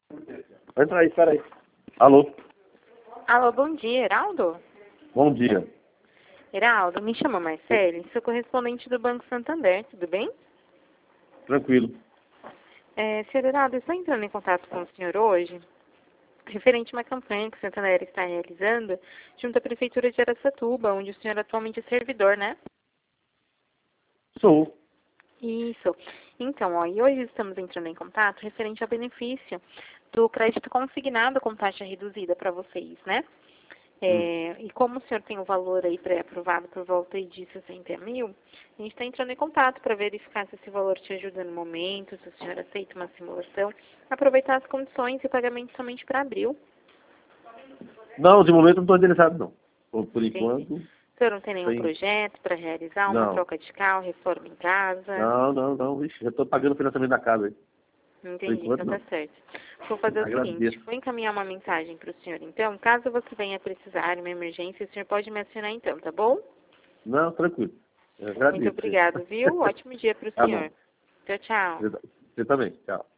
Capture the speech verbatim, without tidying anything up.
Entra aí, espera aí. Alô? Alô, bom dia, Heraldo? Bom dia. Heraldo, me chama Marcele, sou correspondente do Banco Santander, tudo bem? Tranquilo. É, senhor Heraldo, eu estou entrando em contato com o senhor hoje, referente a uma campanha que o Santander está realizando junto à Prefeitura de Araçatuba, onde o senhor atualmente é servidor, né? Sou. Isso. Então, ó, e hoje estamos entrando em contato referente ao benefício do crédito consignado com taxa reduzida para vocês, né? Hum. É, e como o senhor tem o valor aí pré-aprovado por volta aí de sessenta mil, a gente está entrando em contato para verificar se esse valor te ajuda no momento, se o senhor aceita uma simulação, aproveitar as condições e pagamento somente para abril. Não, de momento não estou interessado, não. Por, por Entendi. enquanto, O senhor não tem nenhum tem... projeto para realizar, uma Não. troca de carro, reforma em casa? Não, não, não. Ixi, já estou pagando o financiamento da casa aí. Por Entendi, enquanto, então tá não. certo. Vou fazer o seguinte, Agradeço. vou encaminhar uma mensagem para o senhor, então, caso você venha precisar de uma emergência, o senhor pode me acionar então, tá bom? Não, tranquilo. Eu Muito agradeço. obrigado, viu? Ótimo dia para o Tá bom. senhor. Tchau, tchau. Você, você também. Tchau.